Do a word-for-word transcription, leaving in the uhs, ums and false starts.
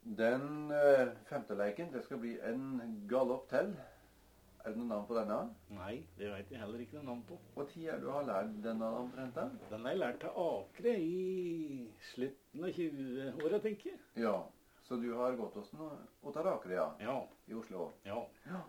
Den uh, femte leken, det skal bli en galopp til. Er det noen navn på denne? Nei, det vet jeg heller ikke noe navn på. Hva tid er du har lært denne omtrent da? Den har jeg lært av Akre i slutten av tjueåra, tenker jeg. Ja, så du har gått hos den og tar Akre, ja? Ja. I Oslo? Ja. Ja.